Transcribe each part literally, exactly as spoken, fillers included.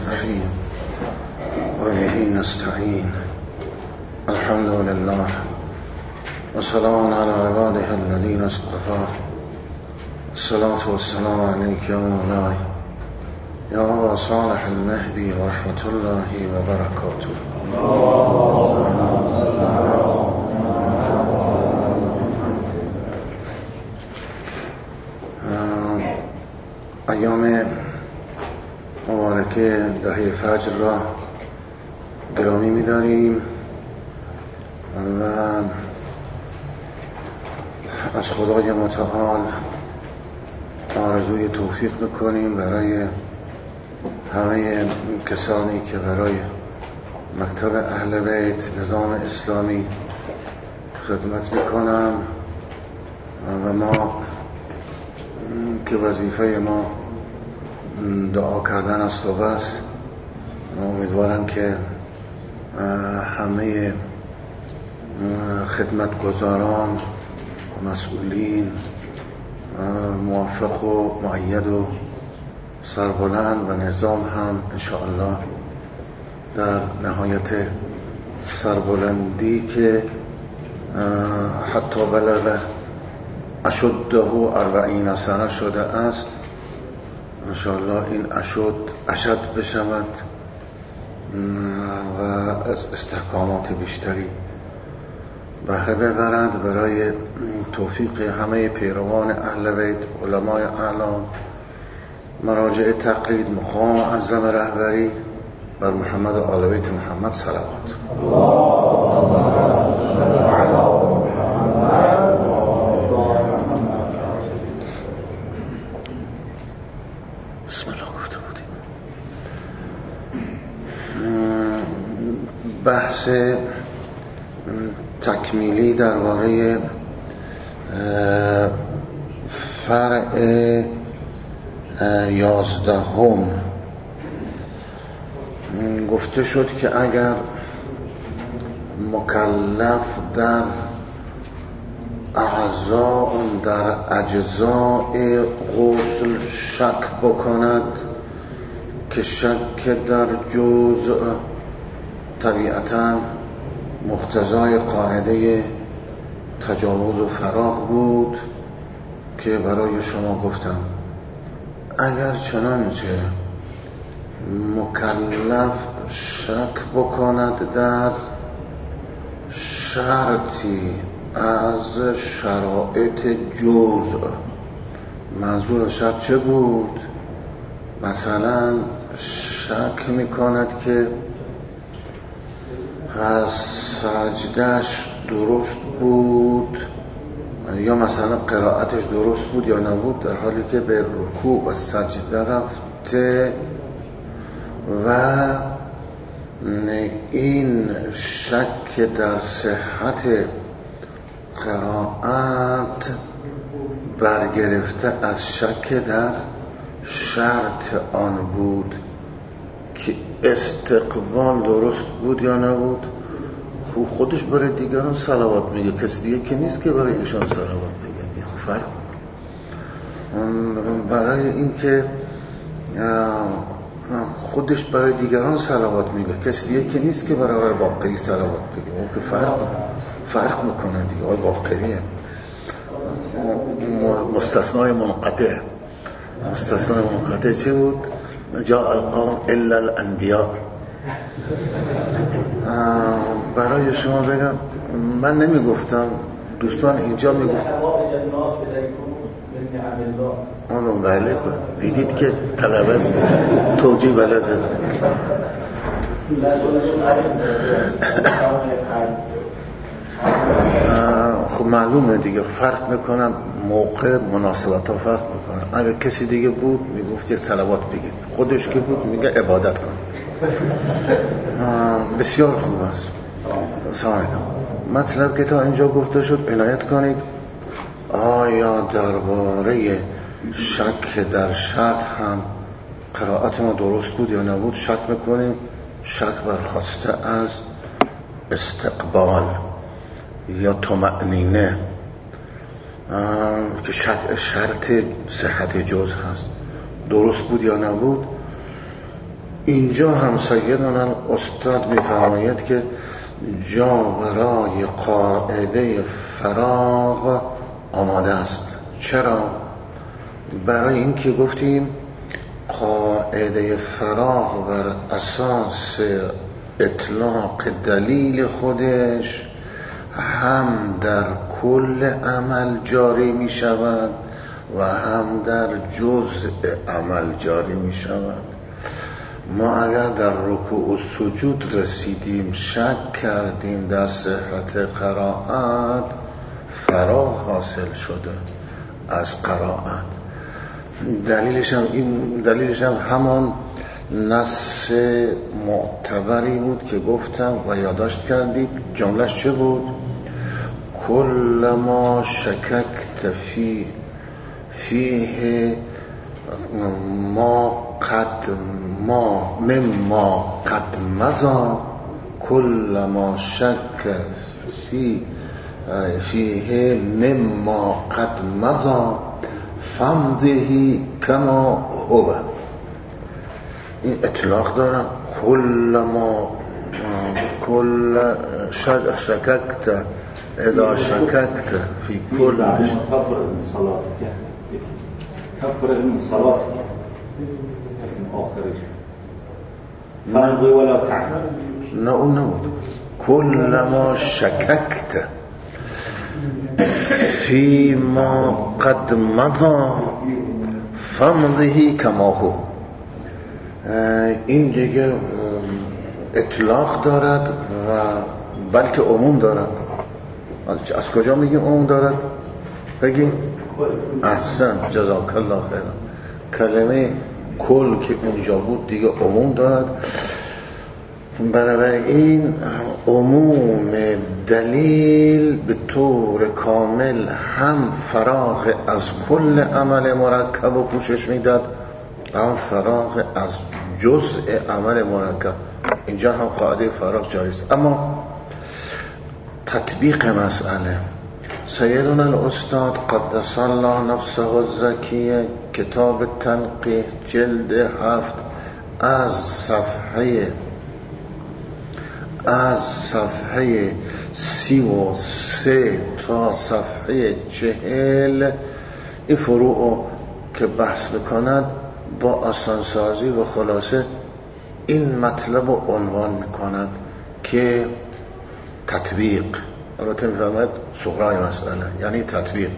الرحيم وبه نستعين الحمد لله وسلام على عباده الذين اصطفى الصلاة والسلام عليك يا مولاي يا أبا صالح المهدي ورحمة الله وبركاته. ایام مبارکه دهه فجر را گرامی می‌داریم و از خدای متعال آرزوی توفیق بکنیم برای همه کسانی که برای مکتب اهل بیت نظام اسلامی خدمت میکنم و ما که وظیفه ما دعا کردن است و بس. امیدوارم که همه خدمتگزاران و مسئولین موفق و مؤید و سربلند و نظام هم انشاءالله در نهایت سربلندی که حتی بلغ اشده اربعین سنه شده است انشاءالله این اشد اشد بشود و از استحکامات بیشتری بهره ببرند برای توفیق همه پیروان اهل بیت، علمای اعلام، مراجع تقلید، مقام معظم رهبری بر محمد و آل بیت محمد صلوات. بسم الله گفته بودیم. بحث تکمیلی درباره فرع یازدهم گفته شد که اگر مکلف در اعضاء در اجزاء غسل شک بکند که شک در جزء طبیعتاً مقتضای قاعده تجاوز و فراغ بود که برای شما گفتم اگر چنانچه مکلف شک بکند در شرطی از شرایط جزء، منظور شرط چه بود؟ مثلا شک میکند که از سجدش درست بود یا مثلا قرائتش درست بود یا نبود در حالی که به رکوع و سجده رفته و این شک در صحت قرائت برگرفته از شک در شرط آن بود که استقبال درست بود یا نبود. خودش برای دیگران صلوات میگه، کسی دیگه که نیست که برای ایشان صلوات بگه. این خب فرق برای این که خودش برای دیگران صلوات میگه، کسی دیگه که نیست که برای آقای باقری صلوات بگه. اون که فرق فرق میکنه دیگه. آقای باقریه مستثنای منقطع. مستثنای منقطع چه بود؟ جاء القوم الا الانبیاء. برای شما بگم من نمیگفتم، دوستان اینجا میگفتم اونو بله خود دیدید که طلب است توجیه بلده. خب معلومه دیگه فرق میکنم، موقع مناسبت ها فرق میکنم. اگر کسی دیگه بود میگفت یه صلوات بگید، خودش که بود میگه عبادت کن. بسیار خوب است. سلام علیکم. مطلب که تا اینجا گفته شد عنایت کنید. آیا درباره شک در شرط هم قرائت ما درست بود یا نبود شک میکنیم؟ شک برخواسته از استقبال یا طمأنینه که شک شرط صحت جز هست، درست بود یا نبود؟ اینجا هم سیدنا استاد می‌فرماید که جا برای قاعده فراغ آماده است. چرا؟ برای اینکه گفتیم قاعده فراغ بر اساس اطلاق دلیل خودش هم در کل عمل جاری می شود و هم در جزء عمل جاری می شود. ما اگر در رکوع و سجود رسیدیم شک کردیم در صحت قرائت، فراغ حاصل شده از قرائت. دلیلش هم این دلیلش هم همان نص معتبری بود که گفتم و یادداشت کردید. جملهش چه بود؟ کل ما شککت فی فیه ما قد ما مما قد مضا کل ما شک فی فیه مما قد مضا فمضه کما هو. این اطلاق دارم. کل ما کل شک شککت اذا شککت فی کل کفر من صلاتک کفر من صلاتک آخرش فرض ولا تعمل. نه اون نبود. کل ما شککت فی ما قد مضا فمضه کما هو. این دیگه اطلاق دارد و بلکه عموم دارد. از کجا میگیم عموم دارد؟ بگیم احسن، جزاک الله خیرا. کلمه کل که اونجا بود دیگه عموم دارد. بنابراین عموم دلیل به طور کامل هم فراغ از کل عمل مرکب و پوشش میداد، هم فراغ از جزء عمل مرکب. اینجا هم قاعده فراغ جاری است. اما تطبیق مسئله، سیدنا الاستاد قدس الله نفسه الزکیه کتاب تنقیح جلد هفت از صفحه از صفحه سی و سه تا صفحه چهل این فروع که بحث بکند با آسانسازی و خلاصه این مطلب رو عنوان میکند که تطبیق. البته میفرماید صغرای مسئله یعنی تطبیق.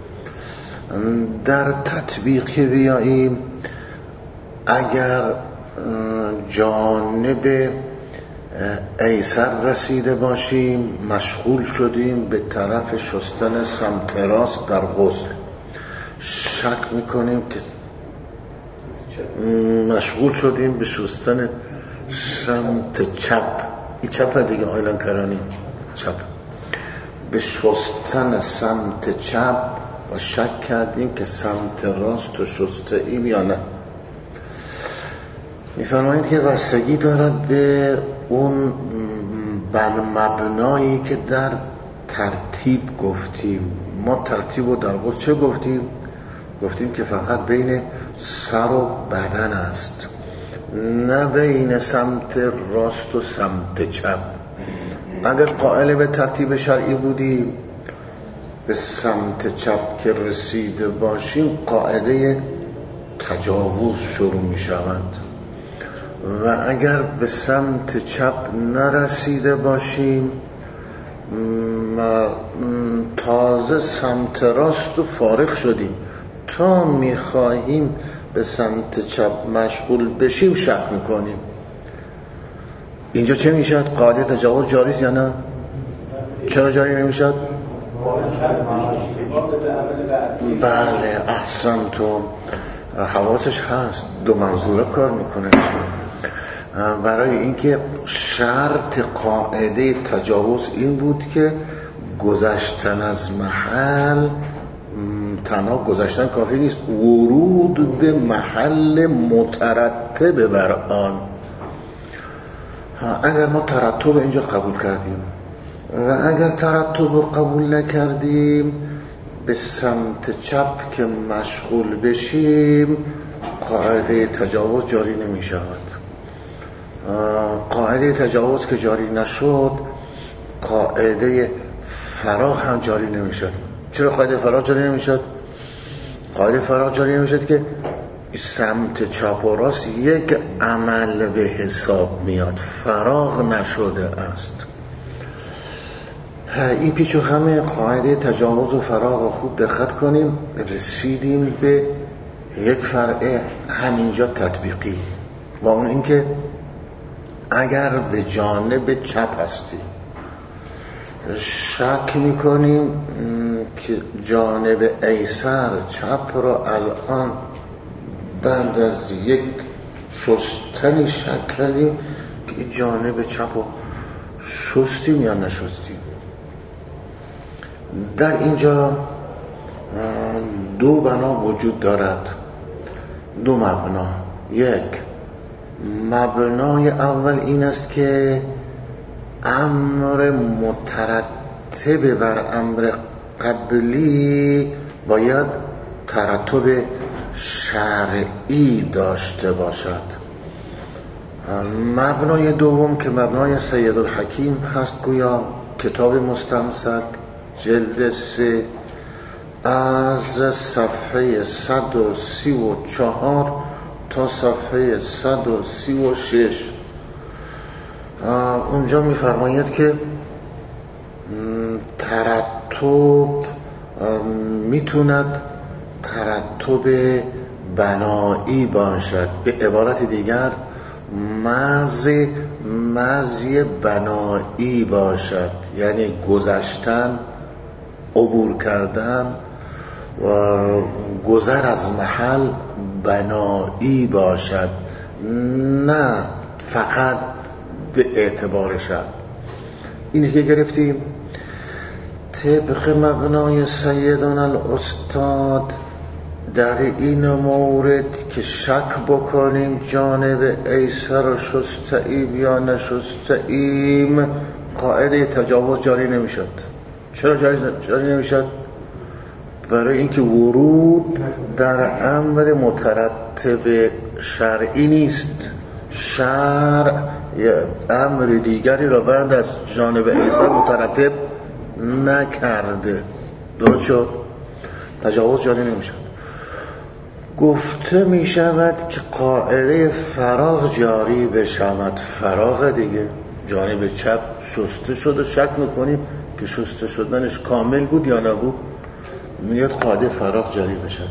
در تطبیق که بیاییم، اگر جانب ایسر رسیده باشیم مشغول شدیم به طرف شستن سمت راست در غسل، شک میکنیم که مشغول شدیم به شستن سمت چپ، این چپ دیگه آیلان کرانی چپ، به شستن سمت چپ و شک کردیم که سمت راست رو شسته ایم یا نه. میفرمایید که بستگی دارد به اون بر مبنایی که در ترتیب گفتیم. ما ترتیب رو در غسل چه گفتیم؟ گفتیم که فقط بین سر و بدن است، نه بین سمت راست و سمت چپ. اگر قائل به ترتیب شرعی بودیم به سمت چپ که رسیده باشیم قاعده تجاوز شروع می شود و اگر به سمت چپ نرسیده باشیم تازه سمت راست و فارغ شدیم، تا می خواهیم به سمت چپ مشغول بشیم شک میکنیم. اینجا چه میشد؟ قاعده تجاوز جاری است یا نه؟ چرا جاری نمیشد؟ بله احسن، تو حواسش هست، دو منظوره کار میکنه. برای اینکه شرط قاعده تجاوز این بود که گذشتن از محل، تنها گذشتن کافی نیست، ورود به محل مترتب بر آن. اگر ما ترتب اینجا قبول کردیم و اگر ترتب رو قبول نکردیم به سمت چپ که مشغول بشیم قاعده تجاوز جاری نمی شود. قاعده تجاوز که جاری نشد، قاعده فراغ هم جاری نمیشد. چرا قاعده فراغ جاری نمیشد؟ قاعده فراغ جاری نمیشد که سمت چپ و راست یک عمل به حساب میاد، فراغ نشده است. این پیچ و خم قاعده تجاوز و فراغ رو خوب دقت کنیم. رسیدیم به یک فرع همینجا تطبیقی، و اون اینکه اگر به جانب چپ هستی شک میکنیم که جانب ایسر چپ رو الان بعد از یک شستنی شک کردیم که جانب چپ رو شستیم یا نشستیم. در اینجا دو بنا وجود دارد، دو مبنا. یک مبنای اول این است که امر مترتب بر امر قبلی باید ترتب شرعی داشته باشد. مبنای دوم که مبنای سید الحکیم هست، گویا کتاب مستمسک جلد سه از صفحه صد و سی و چهار تا صفحه صد و سی و شش، اونجا میفرماید که ترتب میتوند ترتب بنایی باشد، به عبارت دیگر مزی مزی بنایی باشد، یعنی گذشتن، عبور کردن و گذر از محل بنایی باشد، نه فقط به اعتبار شد. اینه که گرفتیم طبق مبنای سیدنا الاستاد در این مورد که شک بکنیم جانب ایسر و شستعیم یا نشستعیم، قاعده تجاوز جاری نمیشد. چرا جاری نمیشد؟ برای اینکه ورود در امر مترتب شرعی نیست. شرع امر دیگری را بعد از جانب ایسر مترتب نکرده. درست شد؟ تجاوز جاری نمیشد. گفته می شود که قاعده فراغ جاری بشود. فراغ دیگه جانب چپ شسته شد و شک میکنیم که شسته شدنش کامل بود یا نبود، میاد قاعده فراغ جاری بشد.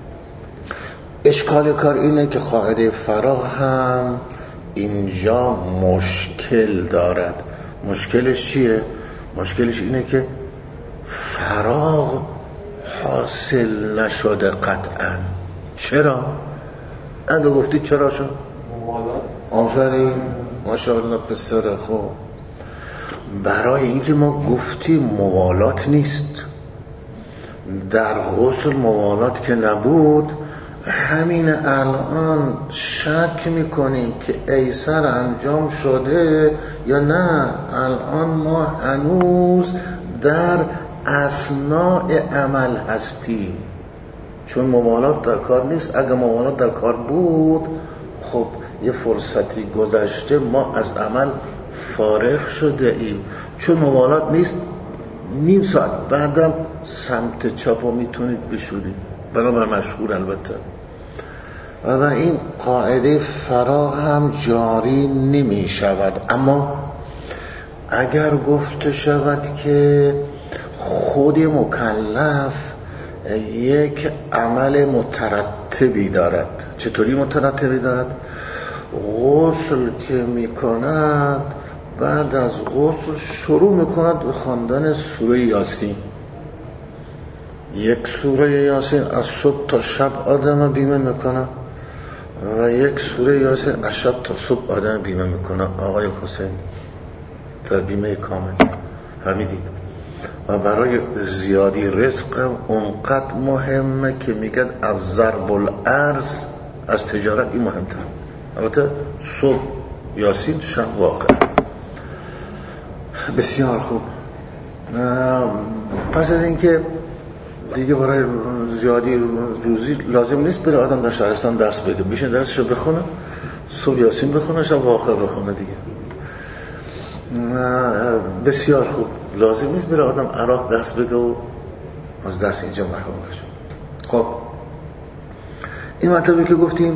اشکال کار اینه که قاعده فراغ هم اینجا مشکل دارد. مشکلش چیه؟ مشکلش اینه که فراغ حاصل نشده قطعا. چرا؟ اگه گفتی چرا شد؟ موالات. آفرین، ماشاءالله پسر خوب. برای اینکه ما گفتیم موالات نیست. در غسل موالات که نبود، همین الان شک میکنیم که ایسر انجام شده یا نه. الان ما هنوز در اثناء عمل هستیم، چون موالات در کار نیست. اگه موالات در کار بود، خب یه فرصتی گذشته ما از عمل فارغ شده ایم. چون موالات نیست، نیم ساعت بعدم سمت چپ میتونید بشورید، بنابر مشهور البته. بنابراین قاعده فراغ هم جاری نمی شود. اما اگر گفته شود که خود مکلف یک عمل مترتبی دارد، چطوری مترتبی دارد؟ غسل که می کند، بعد از غسل شروع می کند به خواندن سوره یاسین. یک سوره یاسین از صبح تا شب آدم بیمه میکنه و یک سوره یاسین از شب تا صبح آدم بیمه میکنه. آقای حسین در بیمه کامل، فهمیدید؟ و برای زیادی رزق اونقدر مهمه که میگن از ضرب الارض، از تجارت این مهمتر. البته صبح یاسین، شب واقع. بسیار خوب. پس از اینکه دیگه برای زیادی روزی لازم نیست بره آدم در شهرستان درس بگه، میشه درسشو بخونه، صبح یاسین بخونه، شب واقع بخونه دیگه. بسیار خوب. لازم نیست بره آدم عراق درس بگه و از درس اینجا محروم بشه. خب این مطلبی که گفتیم،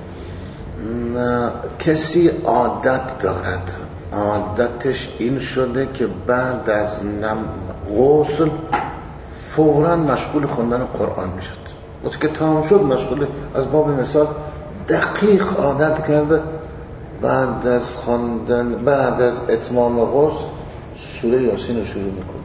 کسی عادت دارد، عادتش این شده که بعد از نم غسل فوراً مشغول خوندن قرآن میشد. وقتی که تمام شد مشغول، از باب مثال دقیق عادت کرده بعد از خواندن، بعد از اتمام غسل سوره یاسین رو شروع میکنه.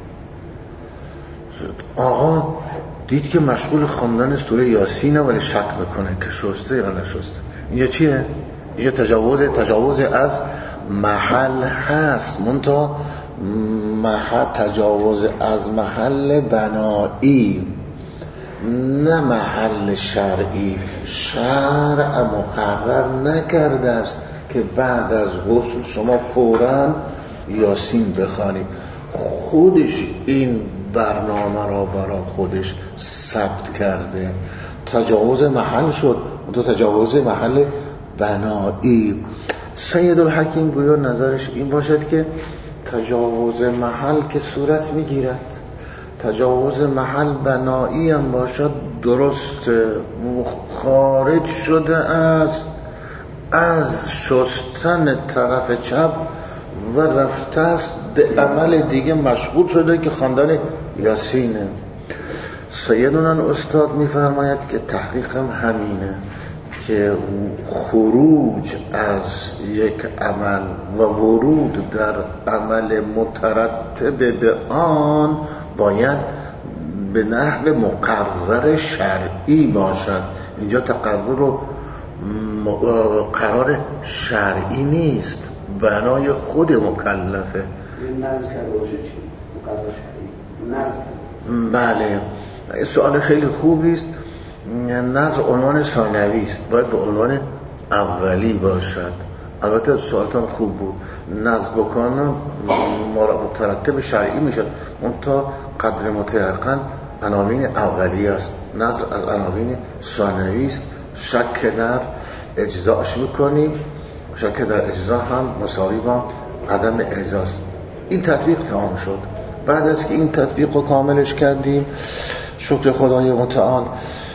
آقا دید که مشغول خواندن سوره یاسینه ولی شک میکنه که شسته یا نشسته. اینجا چیه؟ اینجا تجاوز تجاوز از محل هست، منتها محل تجاوز از محل بنایی نه محل شرعی. شرع مقرر نکرده است که بعد از غسل شما فوراً یاسین بخوانید. خودش این برنامه را برای خودش ثبت کرده. تجاوز محل شد، تو تجاوز محل بنایی. سید الحکیم گویا نظرش این باشد که تجاوز محل که صورت میگیرد، تجاوز محل بنایی هم باشد، درست خارج شده است از شستن طرف چپ و رفته است به عمل دیگه، مشغول شده که خواندن یاسینه. سیدنا استاد میفرماید که تحقیق هم همینه که خروج از یک عمل و ورود در عمل مترتب به آن باید به نحو مقرر شرعی باشد. اینجا تقرر و قرار شرعی نیست، بنای خود مکلفه. نظر کرده باشه چی؟ مقرر شرعی نظر. بله، سوال خیلی خوبی است. نظر عنوان ثانوی است، باید به عنوان اولی باشد. البته سوالتان خوب بود. نظر بکنم مترتب شرعی میشد، اون تا قدر متیقن عناوین اولی است. نظر از عناوین ثانوی است. شک در اجزاش میکنیم، شک در اجزا هم مساوی با عدم اجزاست. این تطبیق تمام شد. بعد از که این تطبیق رو کاملش کردیم، شکر خدای متعال،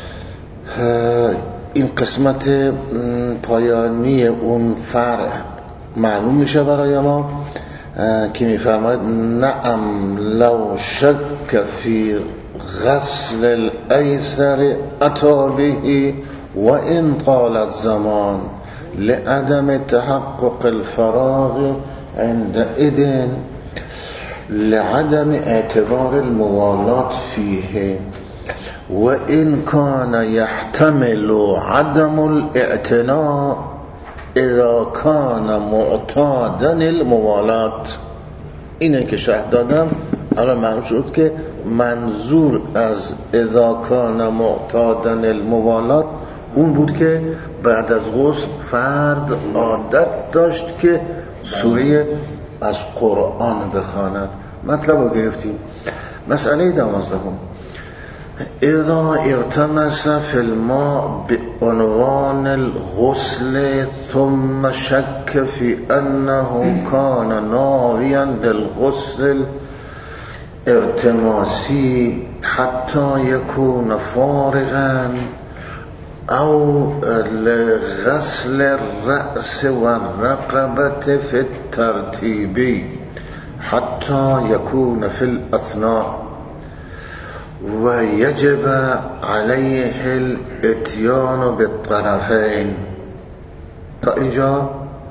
این قسمت پایانی اون فرع معلوم میشه برای ما که میفرماید نعم لو شک فی غسل الایسر اتی به و ان قال الزمان لعدم تحقق الفراغ عندئذ لعدم اعتبار الموالات فيه وإن كان يحتمل عدم الاعتناء اذا كان معتادا الموالات. اینه که شرح دادم. الان معلوم شد که منظور از اذا كان معتادا الموالات اون بود که بعد از غسل فرد عادت داشت که سوره از قرآن بخواند. مطلب رو گرفتیم. مسئله دوازدهم، اذا ارتمس فی الماء بعنوان الغسل ثم شک فی انه کان ناویا للغسل ارتماسی حتی یکون فارغا او لغسل الرأس والرقبة في الترتيب حتى يكون في الأثناء ويجب عليه الاتيان بالطرفين. تا اینجا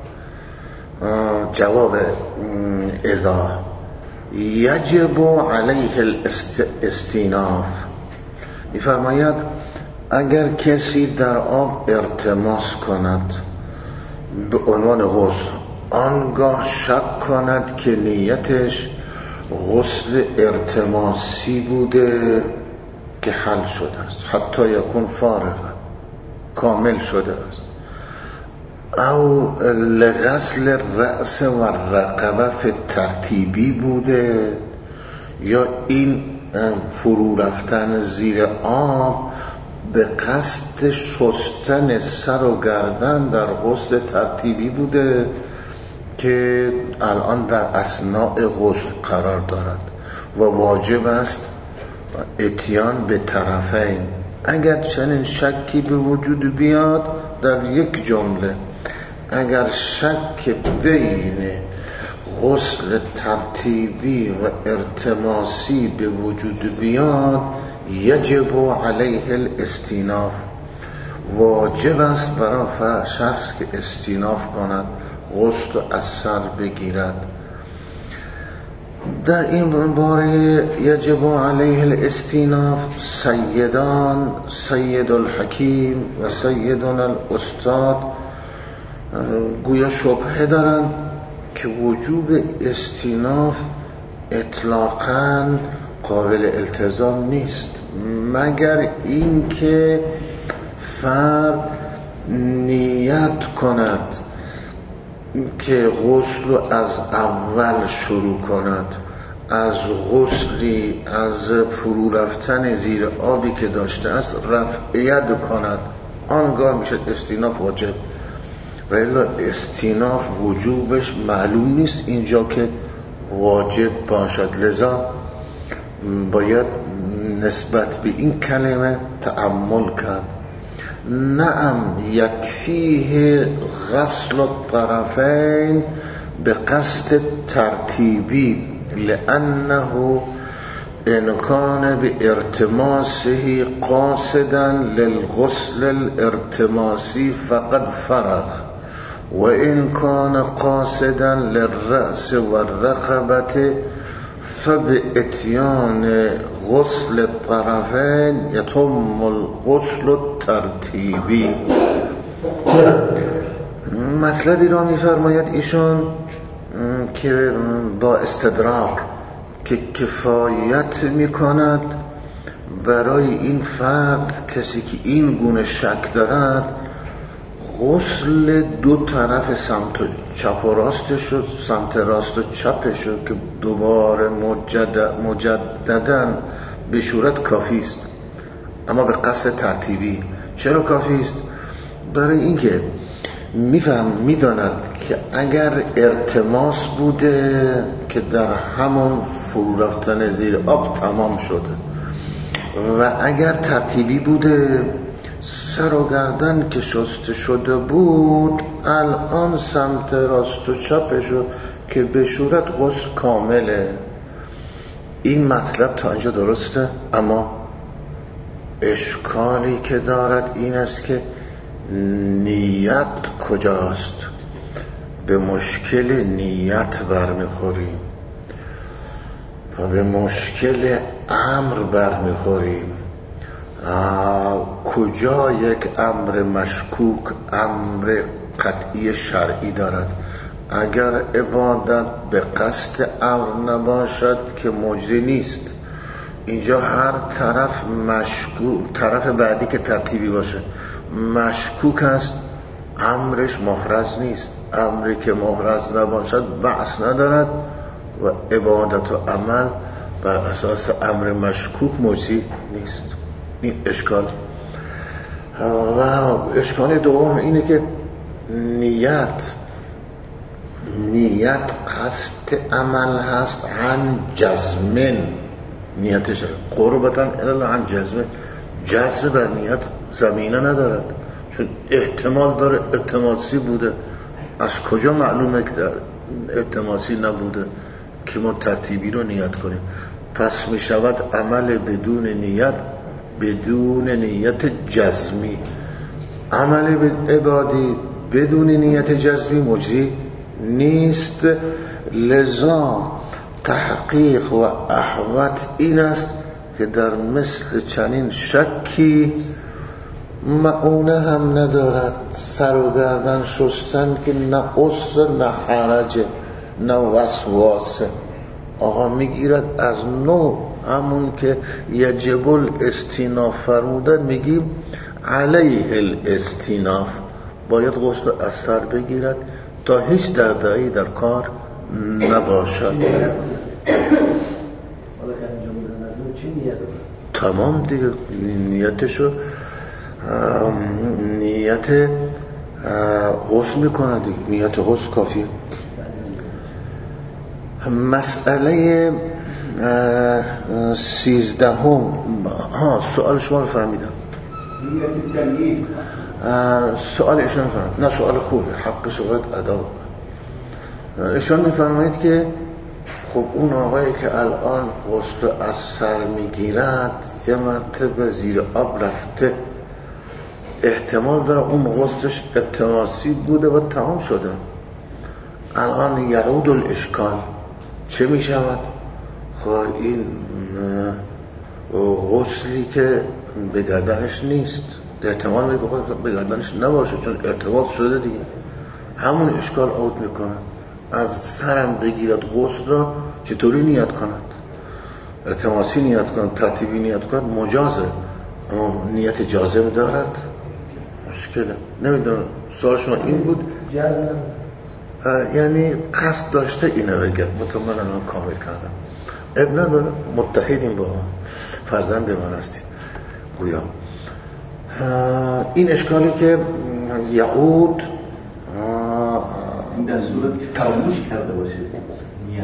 جواب اذا یجب علیه الاستیناف. میفرماید اگر کسی در آب ارتماس کند به عنوان غسل، آنگاه شک کند که نیتش غسل ارتماسی بوده که حل شده است، حتی یکون فارغ کامل شده است، او لغسل الرأس و الرقبه فی ترتیبی بوده، یا این فرو رفتن زیر آب به قصد شستن سر و گردن در غسل ترتیبی بوده که که الان در اثناء غسل قرار دارد و واجب است اتیان به طرفین. اگر چنین شکی به وجود بیاد در یک جمله، اگر شک بین غسل ترتیبی و ارتماسی به وجود بیاد، یجب علیه الاستیناف، واجب است برای شخص که استیناف کند، غسل از سر بگیرد. در این باره یجب علیه الاستیناف سیدان، سید الحکیم و سیدنا الاستاد گویا شبهه دارند که وجوب استیناف اطلاقاً قابل التزام نیست، مگر اینکه فرد نیت کند که غسل از اول شروع کند، از غسلی از فرو رفتن زیر آبی که داشته است رفع ید کند، آنگاه میشه استیناف واجب. و الا استیناف وجوبش معلوم نیست اینجا که واجب باشد، لذا باید نسبت به این کلمه تأمل کرد. نعم یکفیه غسل الطرفین به قصد ترتیبی لانه ان کان به ارتماسه قاصدا للغسل الارتماسی فقد فرغ و ان کان قاصدا للرأس والرقبة فباتیان غسل الطرفین یتم الغسل الترتیبی. مطلبی را می‌فرماید ایشان که با استدراک که کفایت می‌کند برای این فرد، کسی که این گونه شک دارد، غسل دو طرف سمت چپ و راستش و سمت راست و چپش که دوباره مجدد مجدداً به صورت کافی است، اما به قصد ترتیبی. چرا کافی است؟ برای اینکه میفهم میداند که اگر ارتماس بوده که در همون فرو رفتن زیر آب تمام شده و اگر ترتیبی بوده سر و گردن که شسته شده بود، الان سمت راست و چپشو که به صورت غسل کامله. این مطلب تا اینجا درسته، اما اشکالی که دارد این است که نیت کجاست؟ به مشکل نیت برمیخوریم و به مشکل امر برمیخوریم. کجا یک امر مشکوک امر قطعی شرعی دارد؟ اگر عبادت به قصد امر نباشد که مجزی نیست. اینجا هر طرف مشکوک، طرف بعدی که ترتیبی باشه مشکوک است، امرش محرز نیست. امری که محرز نباشد بحث ندارد و عبادت و عمل بر اساس امر مشکوک مجزی نیست. این اشکال. و اشکال دوم اینه که نیت نیت قصد عمل هست عن جزمن، نیتش قربتاً الی عن جزمن، جزم بر نیت زمینه ندارد، چون احتمال داره ارتماسی بوده. از کجا معلومه که ارتماسی نبوده که ما ترتیبی رو نیت کنیم؟ پس می شود عمل بدون نیت، بدون نیت جزمی. عمل عبادی بدون نیت جزمی مجزی نیست. لذا تحقیق و احوط این است که در مثل چنین شکی معونه هم ندارد سر و گردن شستن که نه عسر نه حرج نه وسواسه. آقا میگیرد از نو همون که یجب الاستیناف فرمودن، میگیم علیه الاستیناف، باید غسل از سر بگیرد تا هیچ دردایی در کار نباشد. تمام دیگه نیتشو نیت غسل میکنه دیگه، نیت غسل کافیه. مسئله سیزدهم، ها سوال شما رو فهمیدم. سوال ایشون فهمید، نه سوال خوبه، حقش باید ادا بکنه. ایشون میفرمایید که خب اون آقایی که الان غسل از سر میگیرد یه مرتبه زیر آب رفته، احتمال داره اون غسلش التماسی بوده و تمام شده. الان یعود الاشکال چه میشود؟ خب این غسلی که به گردنش نیست، احتمال میگه به گردنش نباشه چون ارتباط شده دیگه، همون اشکال عود میکنه. از سرم بگیرد غسل را چطوری نیت کند؟ التماسی نیت کند، ترتیبی نیت کند، مجازه، اما نیت جازم دارد؟ مشکله. نمیدونم سوال شما این بود؟ جازم یعنی قصد داشته اینو بگه، مطمئن الان کامل کردم. اب نداره، متحدیم با هم، فرزند من هستید گویا. این اشکالی که یعود در صورت که فراموش کرده باشه نیت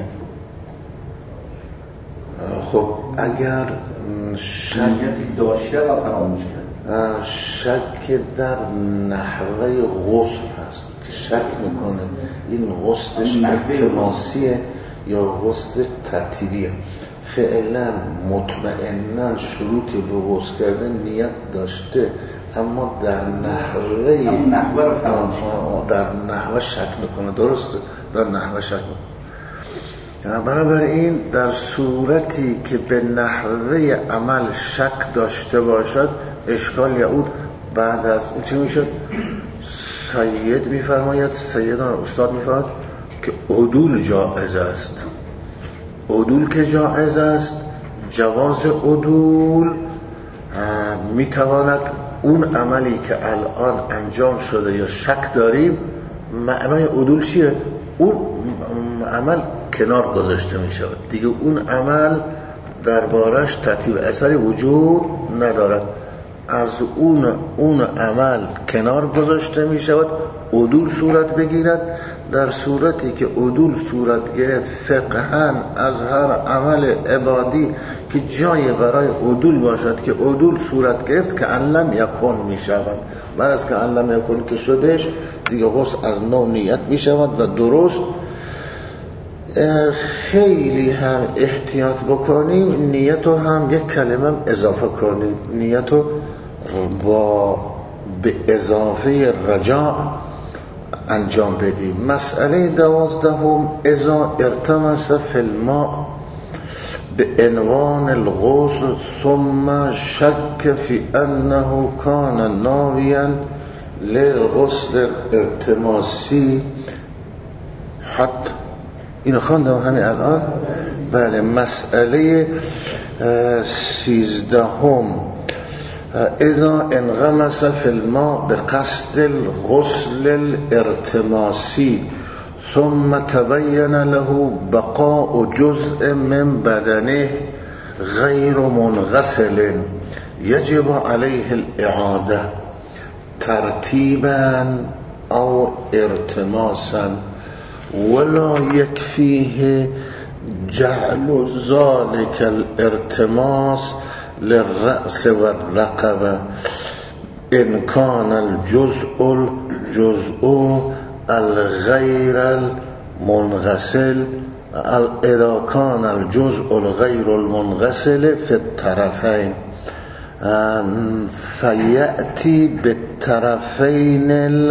رو، خب اگر شک داشته و فراموش کرده، شک در نحوه غسل هست که شک میکنه این غسلش التماسیه یا غسل ترتیبیه، فعلا مطمئنا شروطی به غسل کردن نیت داشته اما در نحوه نحوه رو فراموش در نحوه شک میکنه. درسته، در نحوه شک میکنه. بنابراین در صورتی که به نحوه عمل شک داشته باشد اشکال یعود بعد از این چه میشد؟ سید میفرماید، سیدان استاد میفرماید که عدول جائز است. عدول که جائز است، جواز عدول میتواند اون عملی که الان انجام شده یا شک داریم، معنای عدول چیه؟ اون عمل کنار گذاشته می شود دیگه، اون عمل دربارش ترتیب اثری وجود ندارد، از اون اون عمل کنار گذاشته می شود، عدول صورت بگیرد. در صورتی که عدول صورت گرفت فقهاً از هر عمل عبادی که جای برای عدول باشد که عدول صورت گرفت که علم یکون می شود، بعد از که علم یکون که شدش دیگه غسل از نو نیت می شود و درست. خیلی هم احتیاط بکنیم، نیتو هم یک کلمه اضافه کنید، نیتو با به اضافه رجاء انجام بدیم. مسئله دوازدهم، اذا ارتمس فی الماء به عنوان الغسل ثم شک فی انه کان ناویا للغسل ارتماسی. حتی اینو خواندم همین الان. بله، مسئله سیزدهم، اذا انغمس فی الماء بقصد الغسل الارتماسی ثم تبین له بقاء جزء من بدنه غیر منغسل یجب علیه الاعاده ترتیبا او ارتماسا ولا يكفيه جعل ذلك الارتماس للرأس والرقبة إن كان الجزء الجزء الغير المنغسل إذا كان الجزء الغير المنغسل في الطرفين فيأتي بالطرفين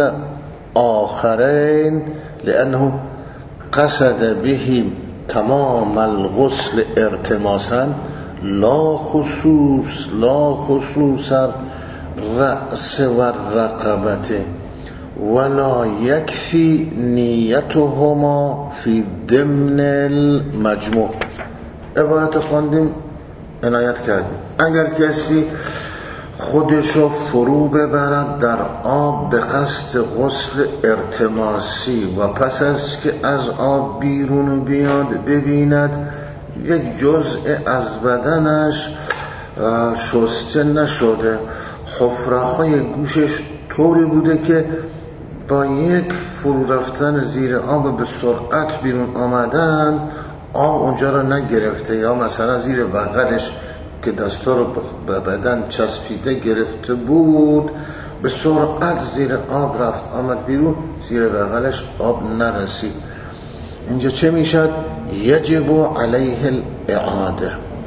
الآخرين لأنه قصد به تمام الغسل ارتماسا لا خصوص لا خصوص الرأس والرقبة ولا يكفي نيتهما في ضمن المجموع. عبارت خواندیم، عنایت کردیم. اگر کسی خودشو فرو ببرد در آب به قصد غسل ارتماسی و پس از که از آب بیرون بیاد ببیند یک جزء از بدنش شسته نشده، حفره های گوشش طوری بوده که با یک فرو رفتن زیر آب به سرعت بیرون آمدن آب اونجا رو نگرفته یا مثلا زیر بغلش که دستا رو به بدن چسبیده گرفته بود، به سرعت زیر آب رفت آمد بیرون، زیر بغلش آب نرسید. اینجا چه میشد؟ یجب علیه الاعاده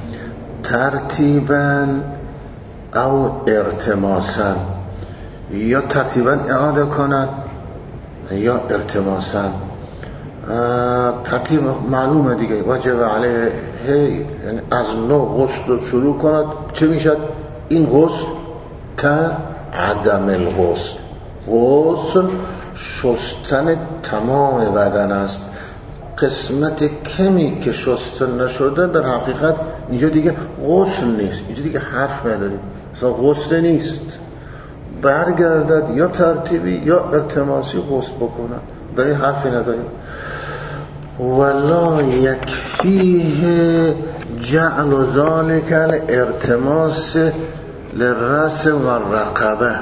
ترتیبا او ارتماسا، یا ترتیبا اعاده کند یا ارتماسا. ترتیب معلومه دیگه، واجب علیه یعنی از نو غسل رو شروع کند. چه میشد؟ این غسل که عدم الغسل، غسل شستن تمام بدن است. قسمت کمی که شسته نشده در حقیقت اینجا دیگه غسل نیست، اینجا دیگه حرف نداریم، اصلا غسل نیست. برگردد یا ترتیبی یا ارتماسی غسل بکنن، در این حرفی نداریم. ولا یکفیه جعل ذلك الارتماس للراس والرقبه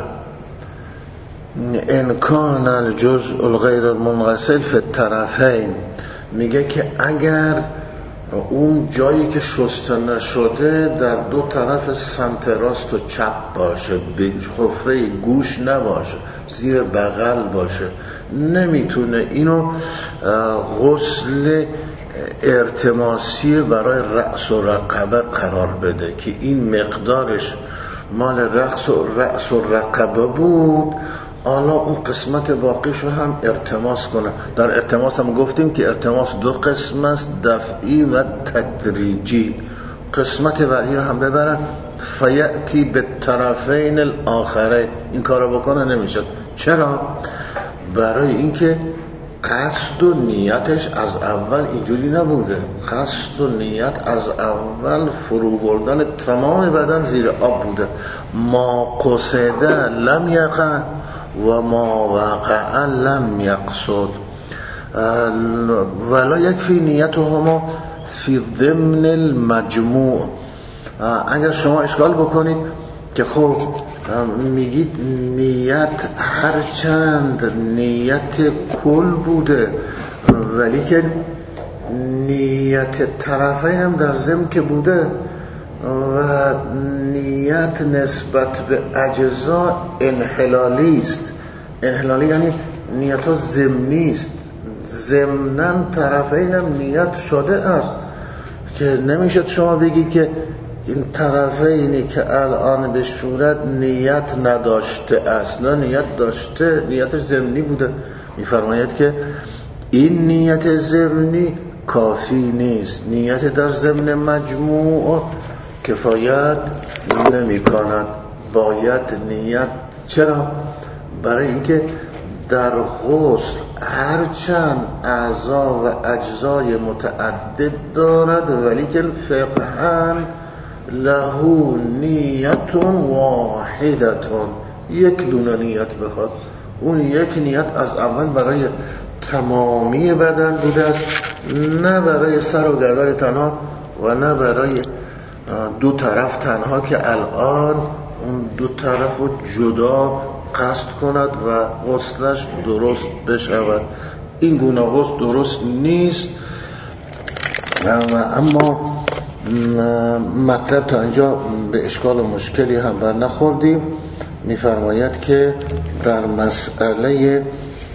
ان کان الجزء الغیر المنغسل فی الطرفین. میگه که اگر اون جایی که شسته نشده در دو طرف سمت راست و چپ باشه، به حفره گوش نباشه، زیر بغل باشه، نمیتونه اینو غسل ارتماسی برای رأس و رقبه قرار بده که این مقدارش مال رأس و رأس و رقبه بود، حالا اون قسمت باقیشو هم ارتماس کنه. در ارتماس هم گفتیم که ارتماس دو قسم است، دفعی و تدریجی. قسمت بعدی رو هم ببرن، فیأتی به طرفین الاخرین. این کارو بکنه نمیشد. چرا؟ برای اینکه قصد و نیتش از اول اینجوری نبوده. قصد و نیت از اول فرو بردن تمام بدن زیر آب بوده. ما قصده لم یقع و ما وقع لم یقصد. ولا یکفی نیتهما فی ضمن المجموع. اگر شما اشکال بکنید که خب میگید نیت هرچند نیت کل بوده ولی که نیت طرفین هم در ضمن که بوده و نیت نسبت به اجزا انحلالی است. انحلالی یعنی نیت ها ضمنی است، ضمناً طرفین هم نیت شده است که نمیشد شما بگی که این طرفینی که الان به صورت نیت نداشته است. نه، نیت داشته، نیتش ضمنی بوده. میفرماید که این نیت ضمنی کافی نیست، نیت در ضمن مجموع کفایت نمی کند، باید نیت. چرا؟ برای اینکه در غسل هرچند اعضا و اجزای متعدد دارد ولی که فقهاً له نیت واحدتون، یک دونه نیت بخواد. اون یک نیت از اول برای تمامی بدن بوده است، نه برای سر و گردن تنها و نه برای دو طرف تنها که الان اون دو طرف رو جدا قصد کند و غسلش درست بشود. این گونه غسل درست نیست. اما مطلب تا اینجا به اشکال و مشکلی هم بر نخوردیم. میفرماید که در مسئله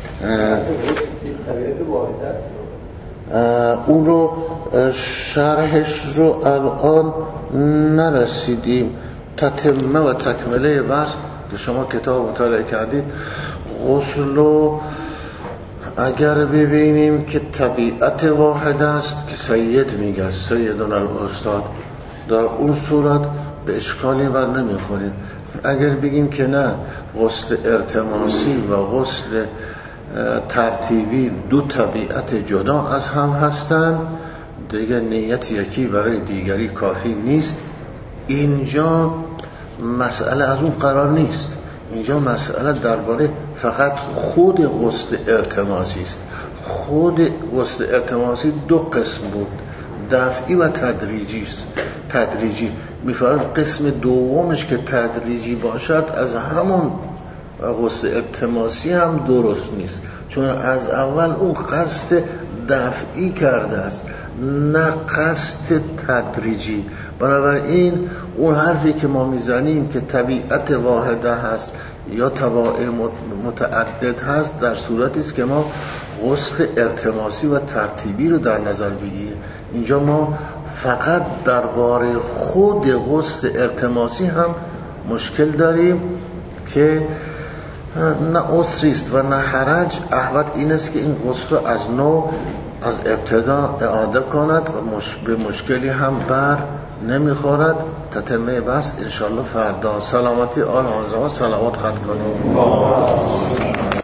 اون رو شرحش رو الان نرسیدیم. تتمه و تکمله بحث که شما کتاب مطالعه کردید، غسل رو اگر ببینیم که طبیعت واحد است که سید میگه، سیدون الاستاد، در اون صورت به اشکالی بر نمیخوریم. اگر بگیم که نه، غسل ارتماسی و غسل ترتیبی دو طبیعت جدا از هم هستند، دیگه نیت یکی برای دیگری کافی نیست. اینجا مسئله از اون قرار نیست. اینجا مسئله درباره فقط خود غسل ارتماسی است. خود غسل ارتماسی دو قسم بود، دفعی و تدریجی است. تدریجی میفرماید قسم دومش که تدریجی باشد از همون غسل ارتماسی هم درست نیست، چون از اول اون قصد دفعی کرده است، نه قصد تدریجی. بنابراین اون حرفی که ما میزنیم که طبیعت واحده هست یا طبائع متعدد هست، در صورتی است که ما غسل التماسی و ترتیبی رو در نظر بگیریم. اینجا ما فقط درباره خود غسل التماسی هم مشکل داریم که نه عسری است و نه حرج. احوط این است که این غسل رو از نو از ابتدا اعاده کند و مش... به مشکلی هم بر نمیخورد. تتمه بس انشالله فردا. سلامتی آل حاضران صلوات خط کنیم.